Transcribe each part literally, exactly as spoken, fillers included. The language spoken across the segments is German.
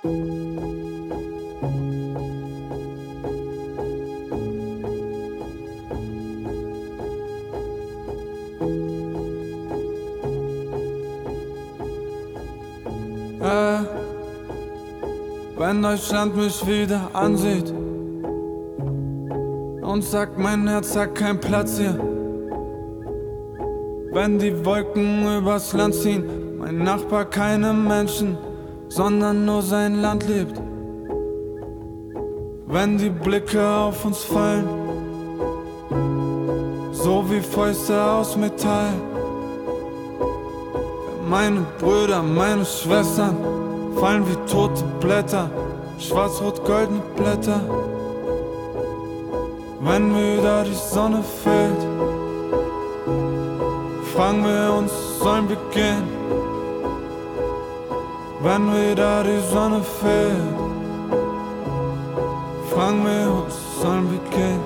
Äh, wenn Deutschland mich wieder ansieht und sagt, mein Herz hat keinen Platz hier. Wenn die Wolken übers Land ziehen, mein Nachbar keine Menschen, sondern nur sein Land liebt. Wenn die Blicke auf uns fallen, so wie Fäuste aus Metall. Meine Brüder, meine Schwestern fallen wie tote Blätter, schwarz-rot-goldene Blätter. Wenn wieder die Sonne fällt, fragen wir uns, sollen wir gehen? Wenn wieder die Sonne fällt, fragen wir uns, sollen wir gehen?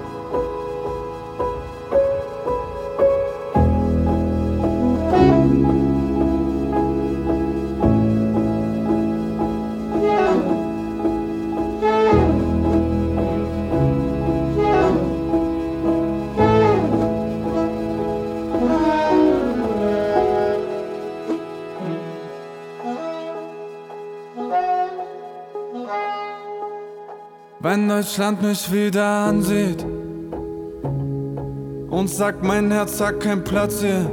Wenn Deutschland mich wieder ansieht und sagt, mein Herz hat keinen Platz hier.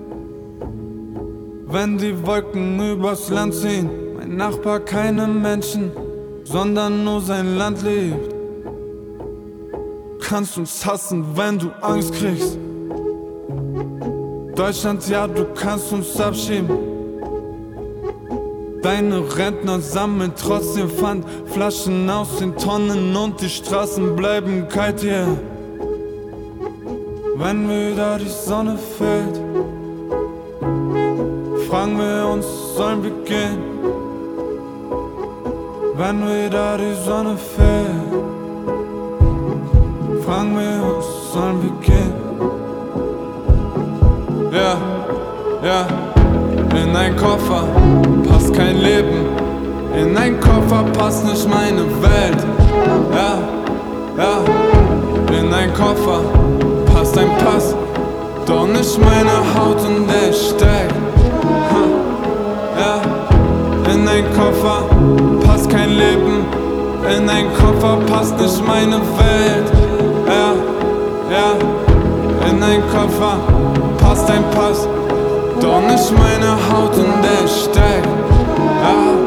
Wenn die Wolken übers Land ziehen, mein Nachbar keine Menschen, sondern nur sein Land liebt. Kannst uns hassen, wenn du Angst kriegst. Deutschland, ja, du kannst uns abschieben. Deine Rentner sammeln trotzdem Pfand, Flaschen aus den Tonnen und die Straßen bleiben kalt hier. Wenn wieder die Sonne fällt, fragen wir uns, sollen wir gehen? Wenn wieder die Sonne fällt, fragen wir uns, sollen wir gehen? Ja, ja. In ein Koffer passt kein Leben, in ein Koffer passt nicht meine Welt. Ja, ja, in ein Koffer passt ein Pass, doch nicht meine Haut und der steckt. Ja, in ein Koffer passt kein Leben, in ein Koffer passt nicht meine Welt. Ja, ja, in ein Koffer passt ein Pass, doch nicht meine Haut und der steckt. Ja.